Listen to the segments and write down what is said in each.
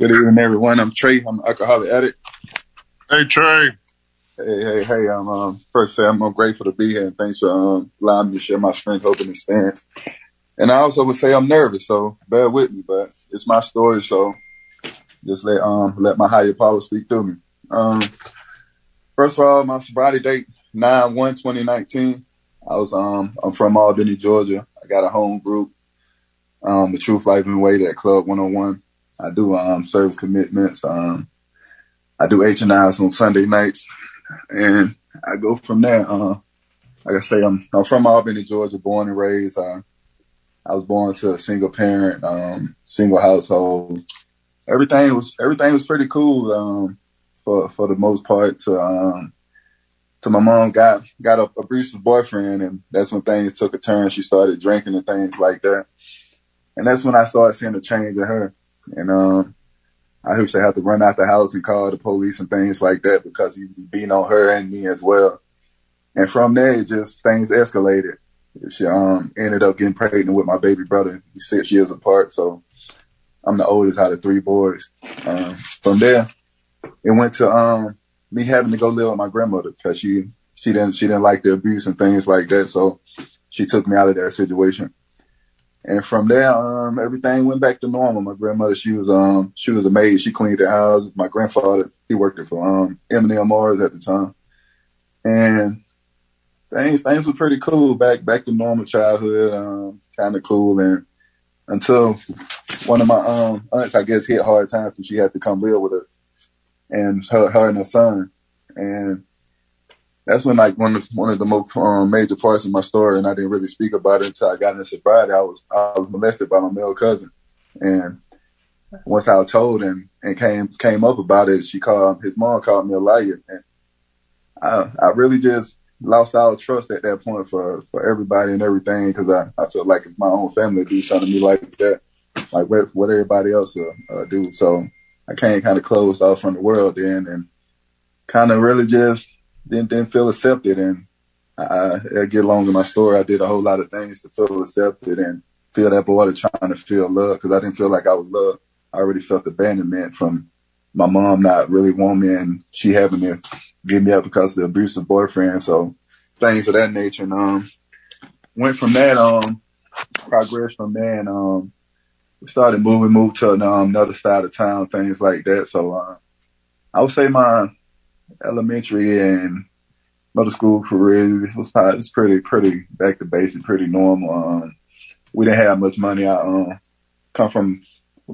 Good evening, everyone. I'm Trey. I'm an alcoholic addict. Hey, Trey. Hey. I'm first say I'm grateful to be here, and thanks for allowing me to share my strength, hope, and experience. And I also would say I'm nervous, so bear with me. But it's my story, so just let my higher power speak through me. First of all, my sobriety date 9/1/2019. I'm from Albany, Georgia. I got a home group, the Truth Life and Way at Club 101. I do service commitments. I do H&Is on Sunday nights, and I go from there. Like I say, I'm from Albany, Georgia, born and raised. I was born to a single parent, single household. Everything was pretty cool for the most part. To my mom got a abusive boyfriend, and that's when things took a turn. She started drinking and things like that, and that's when I started seeing a change in her. And I used to have to run out the house and call the police and things like that because he was beating on her and me as well. And from there, things escalated. She ended up getting pregnant with my baby brother. He's 6 years apart, so I'm the oldest out of three boys. From there, it went to me having to go live with my grandmother because she didn't like the abuse and things like that. So she took me out of that situation. And from there, everything went back to normal. My grandmother, she was a maid. She cleaned the house. My grandfather, he worked for M&M Mars at the time. And things were pretty cool back to normal childhood, kind of cool. And until one of my aunts, I guess, hit hard times, and she had to come live with us, and her and her son. And that's when, like, one of the most major parts of my story, and I didn't really speak about it until I got into sobriety. I was molested by my male cousin, and once I was told and came up about it, his mom called me a liar, and I really just lost all trust at that point for everybody and everything, because I felt like if my own family do something to me like that, like what everybody else do. So I came kind of closed off from the world then, and kind of really just didn't feel accepted. And I get along in my story. I did a whole lot of things to feel accepted and feel that void of trying to feel love, because I didn't feel like I was loved. I already felt abandonment from my mom not really wanting me, and she having to give me up because of the abusive boyfriend. So things of that nature. And went from that, progressed from there, and we started moved to another side of town, things like that. So I would say my elementary and middle school career was pretty back to basic, pretty normal. We didn't have much money. I come from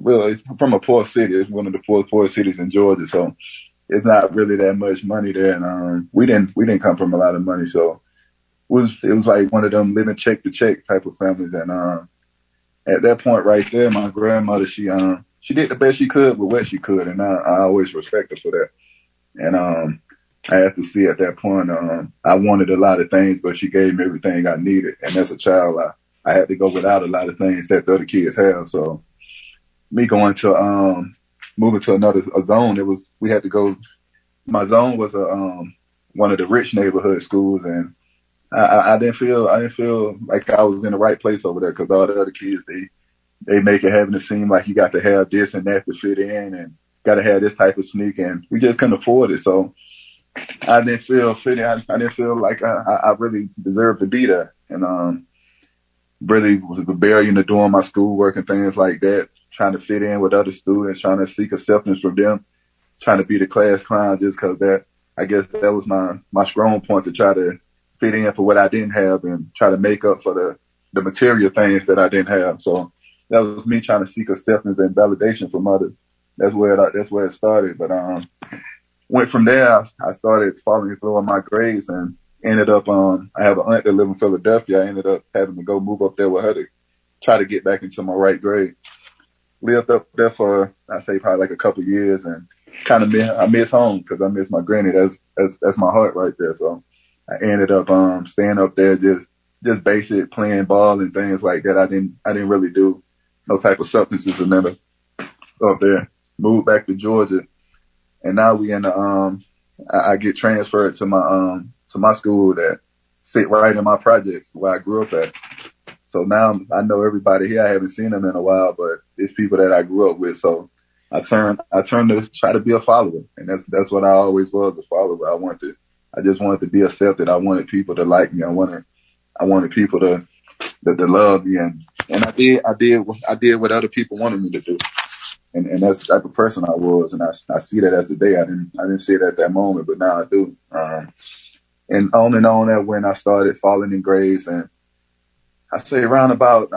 a poor city. It's one of the poor cities in Georgia, so it's not really that much money there. And we didn't come from a lot of money, so it was like one of them living check to check type of families. And at that point right there, my grandmother, she did the best she could with what she could, and I always respect her for that. And I have to see at that point, I wanted a lot of things, but she gave me everything I needed. And as a child, I had to go without a lot of things that the other kids have. So me going to moving to another zone, we had to go. My zone was one of the rich neighborhood schools, and I didn't feel like I was in the right place over there, because all the other kids, they make it having to seem like you got to have this and that to fit in, and got to have this type of sneak, and we just couldn't afford it. So I didn't feel fitting. I didn't feel like I really deserved to be there, and really was rebellion to doing my schoolwork and things like that, trying to fit in with other students, trying to seek acceptance from them, trying to be the class clown, just because I guess that was my strong point, to try to fit in for what I didn't have and try to make up for the material things that I didn't have. So that was me trying to seek acceptance and validation from others. That's where it started. But went from there. I started following through on my grades, and ended up I have an aunt that lives in Philadelphia. I ended up having to go move up there with her to try to get back into my right grade. Lived up there for, I say, probably like a couple of years, and kind of I miss home, because I miss my granny. That's my heart right there. So I ended up staying up there, just basic playing ball and things like that. I didn't really do no type of substances or nothing up there. Moved back to Georgia, and now we in the I get transferred to my school that sit right in my projects where I grew up at. So now I know everybody here. I haven't seen them in a while, but it's people that I grew up with. So I turned to try to be a follower, and that's what I always was, a follower. I just wanted to be accepted. I wanted people to like me. I wanted people to love me, and I did what other people wanted me to do, and that's the type of person I was, and I see that as a day. I didn't see it at that moment, but now I do. And on that when I started falling in grades, and I say around about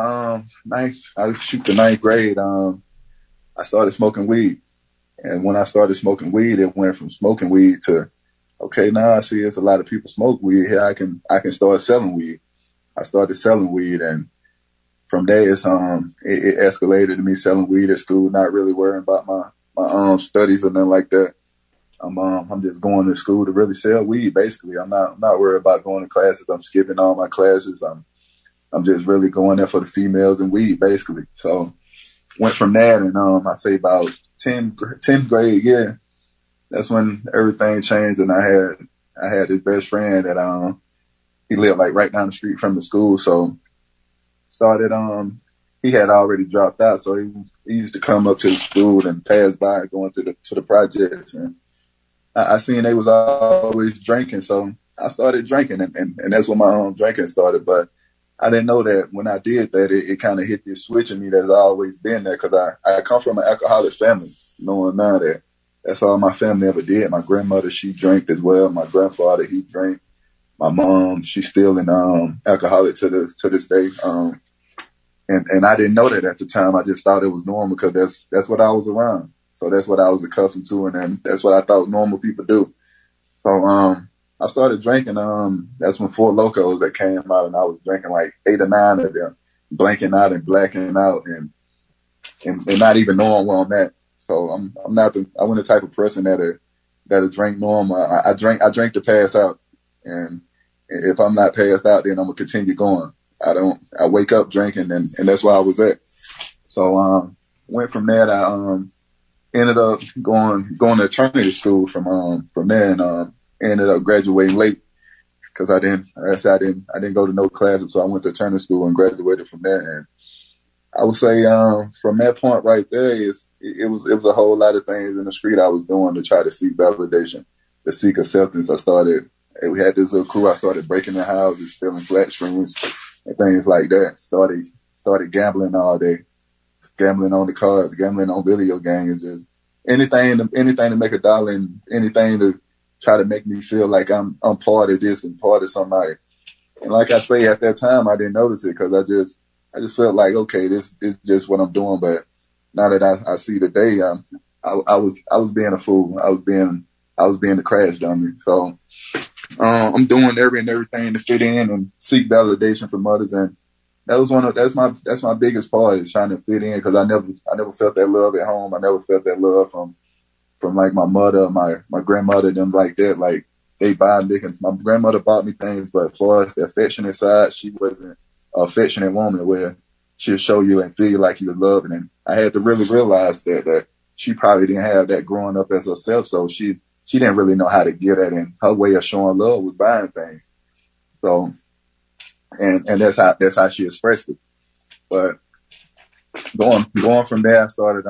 the ninth grade. I started smoking weed. And when I started smoking weed, it went from smoking weed to, okay, now I see there's a lot of people smoke weed here. I can start selling weed. I started selling weed, and from there it escalated to me selling weed at school, not really worrying about my studies or nothing like that. I'm just going to school to really sell weed. Basically, I'm not worried about going to classes. I'm skipping all my classes. I'm just really going there for the females and weed, basically. So went from that, and I say about 10th grade year, that's when everything changed, and I had this best friend that he lived like right down the street from the school. So started he had already dropped out, so he used to come up to the school and pass by going to the projects, and I seen they was always drinking, so I started drinking, and that's when my drinking started. But I didn't know that when I did that, it kind of hit this switch in me that's always been there, because I come from an alcoholic family, knowing now that that's all my family ever did. My grandmother, she drank as well. My grandfather, he drank. My mom, she's still an alcoholic to this day. And I didn't know that at the time. I just thought it was normal because that's what I was around. So that's what I was accustomed to, and then that's what I thought normal people do. So I started drinking. That's when Four Locos that came out, and I was drinking like 8 or 9 of them, blanking out and blacking out, and not even knowing where I'm at. So I'm not I wasn't the type of person that'll drink normal. I drink to pass out, and if I'm not passed out, then I'm gonna continue going. I wake up drinking, and that's where I was at. So went from there. I ended up going to attorney school from there, and ended up graduating late because I didn't go to no classes. So I went to attorney school and graduated from there. And I would say from that point right there, it was a whole lot of things in the street I was doing to try to seek validation, to seek acceptance. We had this little crew. I started breaking in houses, stealing flat screens and things like that. Started gambling all day, gambling on the cards, gambling on video games, just anything to make $1 and anything to try to make me feel like I'm part of this and part of somebody. And like I say, at that time, I didn't notice it because I just felt like, okay, this is just what I'm doing. But now that I see today, I was being a fool. I was being the crash dummy. So I'm doing everything to fit in and seek validation from others, and that's my biggest part, is trying to fit in, because I never felt that love at home. I never felt that love from like my mother, my grandmother, them like that. Like they buy me. My grandmother bought me things, but as far as the affectionate side, she wasn't an affectionate woman where she'll show you and feel you like you're loving. And I had to really realize that she probably didn't have that growing up as herself, so she didn't really know how to get at it, and her way of showing love was buying things. So, and that's how she expressed it. But going from there, I started,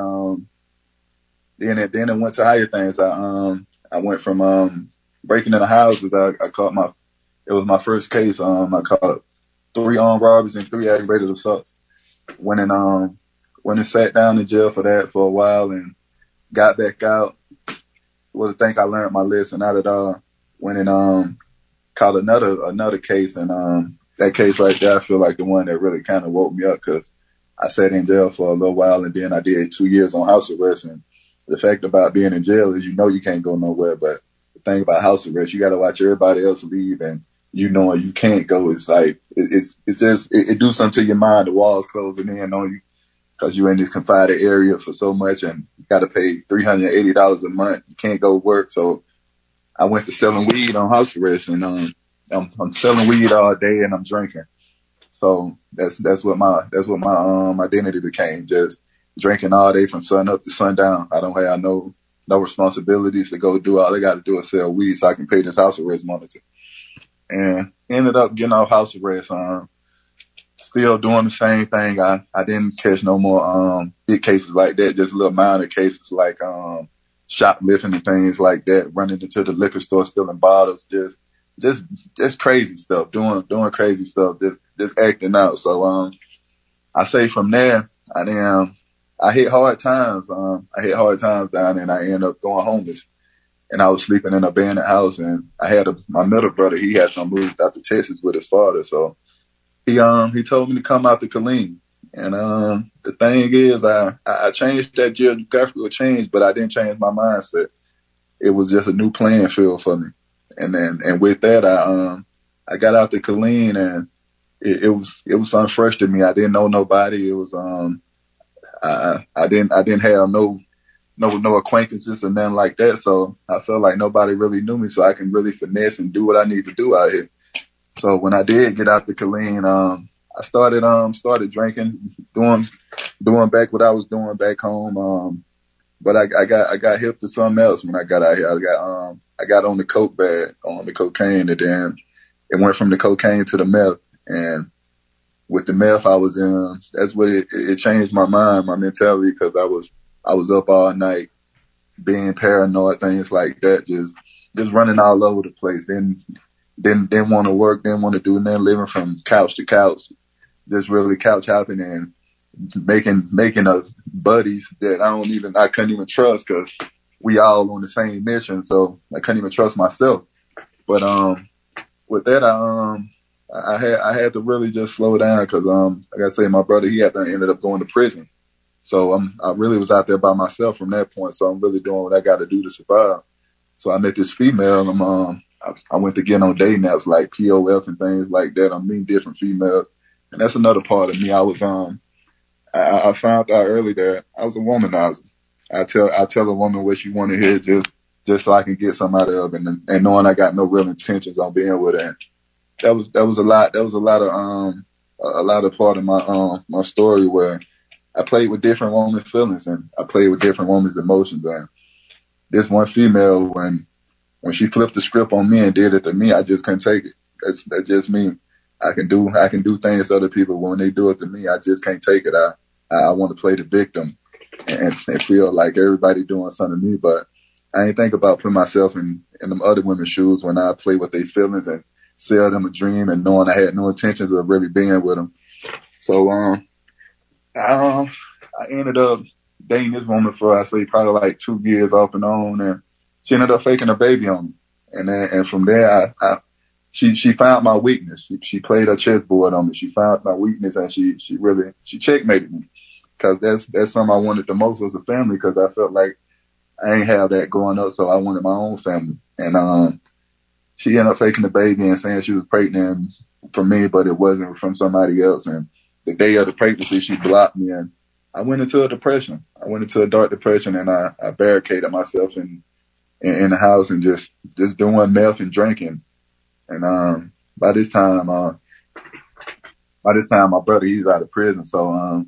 then it went to higher things. I went from, breaking into houses. I caught it was my first case. I caught 3 armed robberies and 3 aggravated assaults. Went and sat down in jail for that for a while and got back out. I think I learned my lesson out of it. Went and caught another case, and that case right there, I feel like the one that really kind of woke me up, because I sat in jail for a little while, and then I did 2 years on house arrest. And the fact about being in jail is you can't go nowhere, but the thing about house arrest, you got to watch everybody else leave, and knowing you can't go, it's like it do something to your mind. The walls closing in on you, because you're in this confined area for so much, and you got to pay $380 a month. You can't go work. So I went to selling weed on house arrest, and I'm selling weed all day, and I'm drinking. So that's what my identity became, just drinking all day from sun up to sundown. I don't have no responsibilities to go do. All I got to do is sell weed so I can pay this house arrest monitor. And ended up getting off house arrest still doing the same thing. I didn't catch no more big cases like that, just little minor cases like shoplifting and things like that, running into the liquor store stealing bottles, just crazy stuff, doing crazy stuff, just acting out. So I say from there I hit hard times. I hit hard times down there and I ended up going homeless. And I was sleeping in an abandoned house, and I had my middle brother, he had moved out to Texas with his father, so he told me to come out to Killeen. And the thing is, I changed that geographical change, but I didn't change my mindset. It was just a new playing field for me. And with that, I got out to Killeen, and it was something fresh to me. I didn't know nobody. It was I didn't have no acquaintances or nothing like that. So I felt like nobody really knew me, so I can really finesse and do what I need to do out here. So when I did get out to Killeen, I started drinking, doing back what I was doing back home. But I got hip to something else when I got out here. I got on the coke bag, on the cocaine, and then it went from the cocaine to the meth. And with the meth I was in, that's what it changed my mind, my mentality, because I was up all night, being paranoid, things like that, just running all over the place. Didn't want to work, didn't want to do nothing, living from couch to couch, just really couch hopping and making buddies that I couldn't even trust, because we all on the same mission. So I couldn't even trust myself. But with that, I had to really just slow down, because like I say, my brother, he ended up going to prison. So I really was out there by myself from that point. So I'm really doing what I got to do to survive. So I met this female. I went to get on dating apps like POF and things like that. I'm meeting different females, and that's another part of me. I was I found out early that I was a womanizer. I tell a woman what she want to hear just so I can get some out of it, and knowing I got no real intentions on being with her. That was a lot. That was a lot of part of my story where I played with different women's feelings and I played with different women's emotions. And this one female, when she flipped the script on me and did it to me, I just couldn't take it. That's just me. I can do things to other people, but when they do it to me, I just can't take it. I want to play the victim and feel like everybody doing something to me, but I ain't think about putting myself in them other women's shoes when I play with their feelings and sell them a dream and knowing I had no intentions of really being with them. So I ended up dating this woman for, I say, probably like 2 years off and on, and she ended up faking a baby on me. And from there, she found my weakness. She played her chessboard on me. She found my weakness, and she checkmated me, because that's something I wanted the most, was a family, because I felt like I ain't have that growing up, so I wanted my own family. And she ended up faking the baby and saying she was pregnant for me, but it wasn't, from somebody else. And the day of the pregnancy, she blocked me, and I went into a depression. I went into a dark depression, and I barricaded myself in the house and just doing meth and drinking. And by this time my brother, he's out of prison. So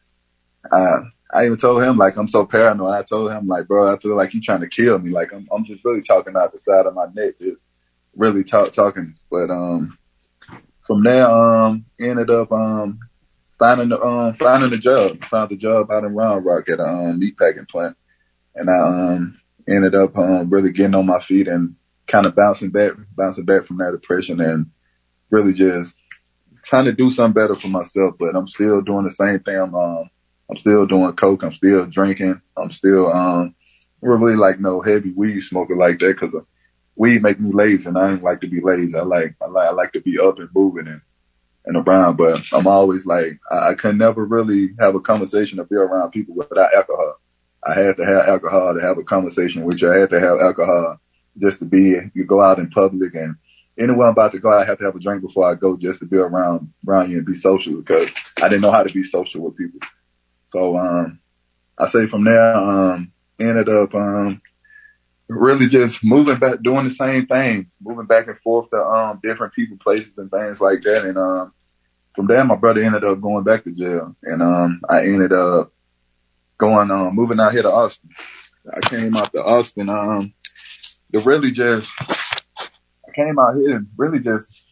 I even told him, like, I'm so paranoid. I told him, like, bro, I feel like you're trying to kill me. Like, I'm just really talking out the side of my neck, just really talking. But from there, ended up finding a job. Found a job out in Round Rock at a meatpacking plant, and I ended up really getting on my feet and kind of bouncing back from that depression, and really just trying to do something better for myself. But I'm still doing the same thing. I'm still doing coke. I'm still drinking. I'm still really like no heavy weed smoker like that, because weed make me lazy, and I don't like to be lazy. I like to be up and moving and around. But I'm always like, I can never really have a conversation or be around people without alcohol. I had to have alcohol to have a conversation with you. I had to have alcohol just to be, you go out in public, and anywhere I'm about to go, I have to have a drink before I go, just to be around you and be social, because I didn't know how to be social with people. So I say from there, ended up really just moving back, doing the same thing, moving back and forth to different people, places, and things like that. And from there, my brother ended up going back to jail, and I ended up moving out here to Austin. I came out to Austin I came out here and really just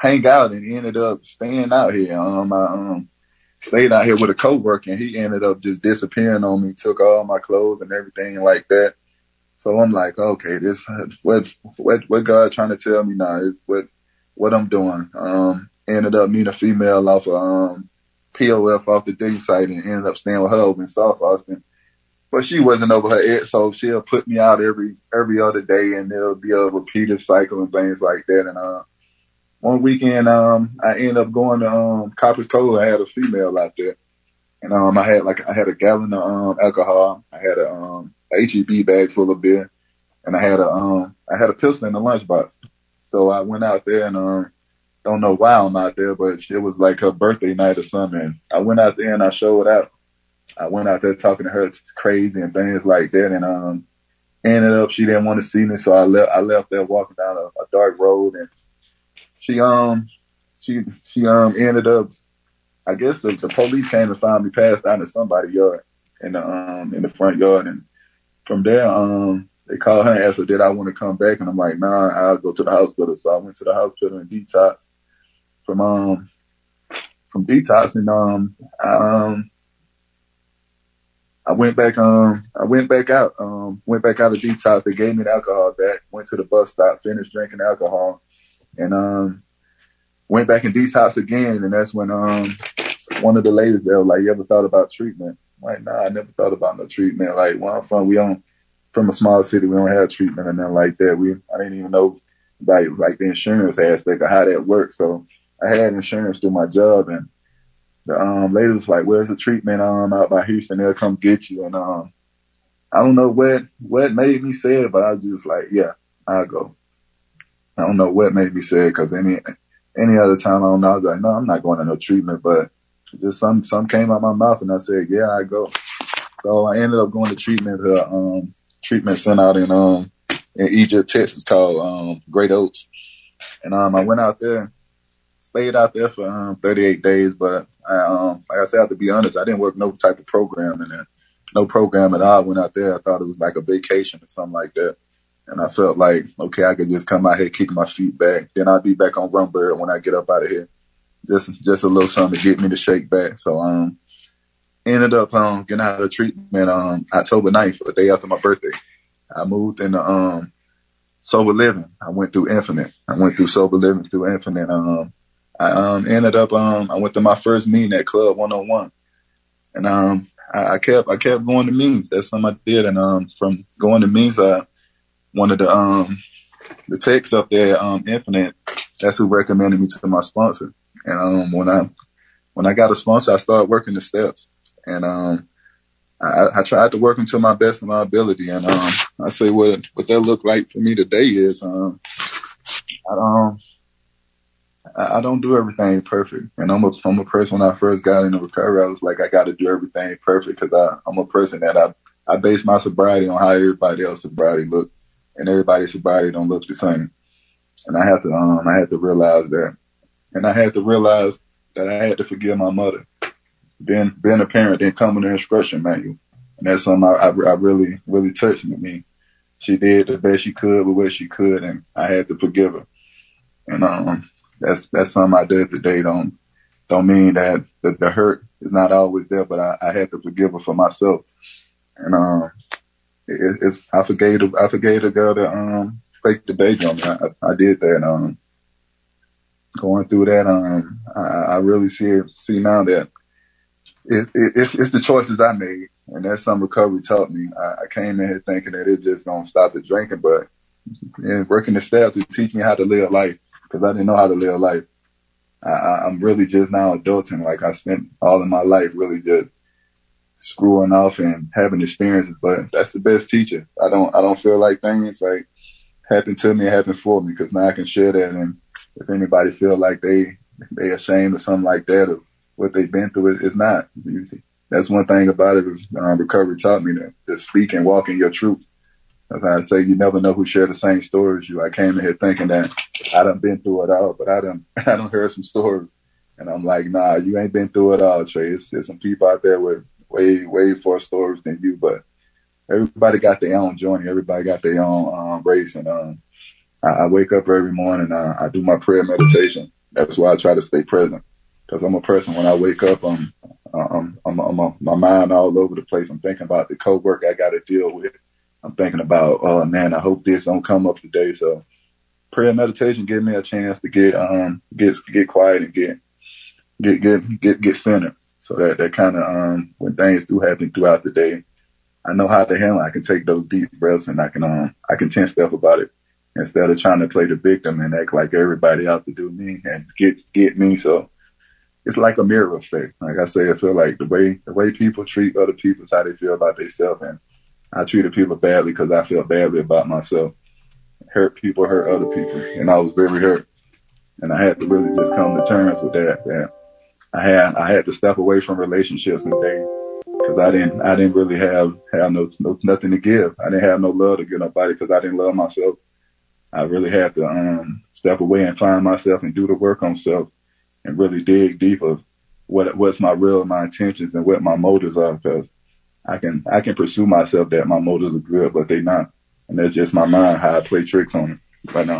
hang out and ended up staying out here. I stayed out here with a coworker, and he ended up just disappearing on me, took all my clothes and everything like that. So I'm like, okay, this what God trying to tell me now is what I'm doing. Ended up meeting a female off of POF off the dig site and ended up staying with her over in South Austin. But she wasn't over her ex, so she'll put me out every other day, and there'll be a repeated cycle and things like that. And one weekend, I ended up going to Copper's Cove. I had a female out there, and I had a gallon of alcohol. I had a HEB bag full of beer, and I had a pistol in the lunchbox. So I went out there and don't know why I'm out there, but it was like her birthday night or something. And I went out there and I showed out. I went out there talking to her crazy and things like that, and ended up she didn't want to see me, so I left there walking down a dark road, and she ended up, I guess the police came and found me passed out in somebody's yard in the front yard, and from there they called her and asked her did I want to come back, and I'm like, nah, I'll go to the hospital. So I went to the hospital and detoxed from detox, and I went back out of detox. They gave me the alcohol back, went to the bus stop, finished drinking alcohol, and went back in detox again. And that's when one of the ladies there was like, you ever thought about treatment? I'm like, nah, I never thought about no treatment. Like, where I'm from a small city, we don't have treatment and nothing like that. I didn't even know about like the insurance aspect of how that works. So I had insurance through my job, and the lady was like, where's the treatment out by Houston? They'll come get you. And I don't know what made me say it, but I was just like, yeah, I'll go. I don't know what made me say it, because any other time I don't know, I was like, no, I'm not going to no treatment, but just some came out my mouth and I said, yeah, I go. So I ended up going to treatment center out in Egypt, Texas, called Great Oaks. And I went out there, stayed out there for 38 days, but like I said, I have to be honest, I didn't work no type of program in there. No program at all. I went out there, I thought it was like a vacation or something like that. And I felt like, okay, I could just come out here, kick my feet back. Then I'll be back on Rumbird when I get up out of here. Just a little something to get me to shake back. So ended up getting out of the treatment October 9th, the day after my birthday. I moved into sober living. I went through Infinite. I went through sober living through Infinite. I ended up I went to my first meeting at Club 101, and I kept going to meetings. That's something I did, and from going to meetings, one of the techs up there, Infinite, that's who recommended me to my sponsor. And when I got a sponsor, I started working the steps, and I tried to work them to my best of my ability. And I say what that looked like for me today is I don't do everything perfect, and I'm a person. When I first got into recovery, I was like, I got to do everything perfect, because I'm a person that I base my sobriety on how everybody else's sobriety look, and everybody's sobriety don't look the same. And I had to realize that, and I had to realize that I had to forgive my mother. Being a parent didn't come with an instruction manual, and that's something I really really touched me. She did the best she could with what she could, and I had to forgive her. And that's something I did today. Don't mean that the hurt is not always there, but I had to forgive her for myself. And I forgave the girl that faked the baby on me. I did that. Going through that, I really see now that it's the choices I made, and that's something recovery taught me. I came in here thinking that it's just gonna stop the drinking, but working the steps to teach me how to live life, because I didn't know how to live life. I'm really just now adulting. Like, I spent all of my life really just screwing off and having experiences, but that's the best teacher. I don't feel like things like happen to me, happen for me, because now I can share that. And if anybody feel like they ashamed or something like that of what they've been through, it's not. That's one thing about it is recovery taught me to speak and walk in your truth. As I say, you never know who share the same story as you. I came in here thinking that I done been through it all, but I done heard some stories, and I'm like, nah, you ain't been through it all, Trey. There's some people out there with way more stories than you, but everybody got their own journey. Everybody got their own race, and I wake up every morning. I do my prayer meditation. that's why I try to stay present. Because I'm a person, when I wake up, my mind all over the place. I'm thinking about the coworker I got to deal with. I'm thinking about, oh man, I hope this don't come up today. So prayer and meditation give me a chance to get quiet and get centered. So that kind of when things do happen throughout the day, I know how to handle it. I can take those deep breaths and I can 10 step about it instead of trying to play the victim and act like everybody out to do me and get me. So it's like a mirror effect. Like I say, I feel like the way people treat other people is how they feel about themselves. And I treated people badly because I felt badly about myself. Hurt people hurt other people, and I was very hurt. And I had to really just come to terms with that I had to step away from relationships and dating because I didn't really have no nothing to give. I didn't have no love to give nobody because I didn't love myself. I really had to step away and find myself and do the work on self and really dig deep of what's my intentions and what my motives are, because I can pursue myself that my motives are good, but they not. And that's just my mind, how I play tricks on it. But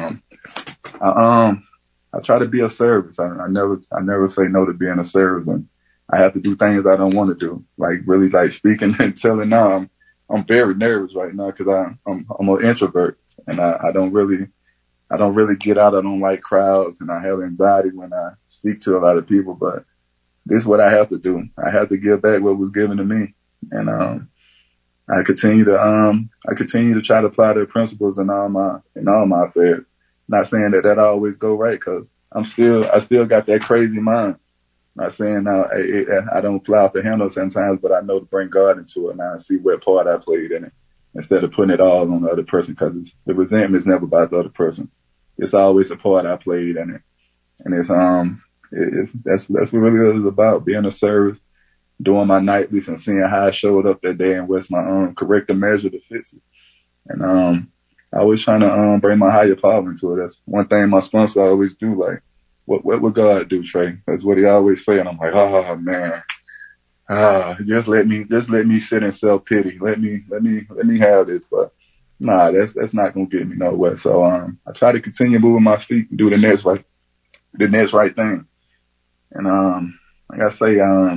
I try to be of service. I never say no to being of service, and I have to do things I don't want to do, like really like speaking and telling. Now I'm very nervous right now because I'm an introvert, and I don't really get out. I don't like crowds, and I have anxiety when I speak to a lot of people. But this is what I have to do. I have to give back what was given to me, and I continue to try to apply the principles in all my affairs. Not saying that always go right, because I still got that crazy mind. Not saying now I don't fly off the handle sometimes, but I know to bring God into it now and see what part I played in it instead of putting it all on the other person, because the resentment is never about the other person. It's always a part I played in it, and that's what really is about, being of service, doing my nightlies and seeing how I showed up that day and what's my corrective measure to fix it. And I always trying to bring my higher power into it. That's one thing my sponsor always do. Like, what would God do, Trey? That's what he always say. And I'm like, oh man, just let me sit in self pity. Let me have this. But nah, that's not gonna get me nowhere. So I try to continue moving my feet and do the next right thing. And like I say,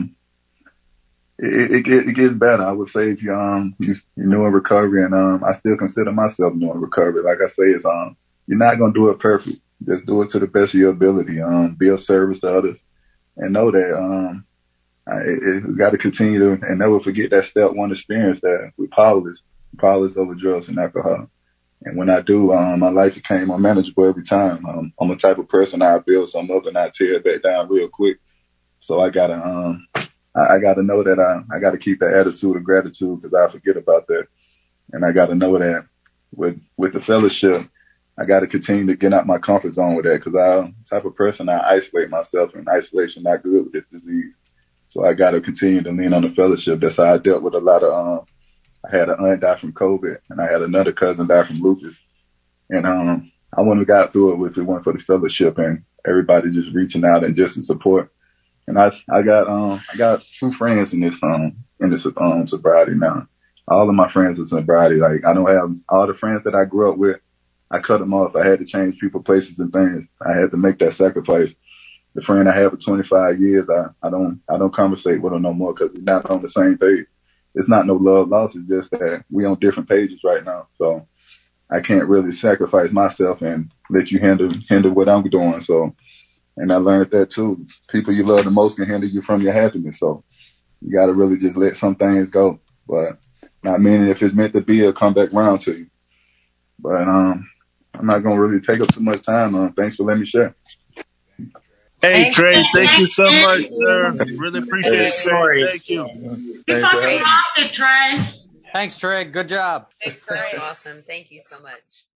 it gets better. I would say if you're new in recovery, and I still consider myself new in recovery. Like I say, it's you're not gonna do it perfect. Just do it to the best of your ability. Be of service to others, and know that we got to continue to and never forget that step one experience that we're powerless over drugs and alcohol. And when I do, my life became more manageable every time. I'm a type of person, I build something up and I tear it back down real quick. So I gotta know that I gotta keep that attitude of gratitude, because I forget about that. And I gotta know that with the fellowship, I gotta continue to get out my comfort zone with that, because I'm the type of person, I isolate myself, and isolation not good with this disease. So I gotta continue to lean on the fellowship. That's how I dealt with a lot of I had an aunt die from COVID, and I had another cousin die from lupus. And I wouldn't have got through it if it weren't for the fellowship and everybody just reaching out and just in support. And I got true friends in this sobriety now. All of my friends are sobriety. Like, I don't have all the friends that I grew up with. I cut them off. I had to change people, places, and things. I had to make that sacrifice. The friend I had for 25 years, I don't conversate with her no more, because we're not on the same page. It's not no love loss. It's just that we on different pages right now. So I can't really sacrifice myself and let you hinder what I'm doing. So, and I learned that too. People you love the most can hinder you from your happiness. So you got to really just let some things go. But not meaning if it's meant to be, it'll come back around to you. But I'm not going to really take up too much time. Thanks for letting me share. Hey, Trey, thank you so much, sir. Really appreciate it, Trey. Thank you. You fucking rocked it, Trey. Thanks, Trey. Good job. Great. Awesome. Thank you so much.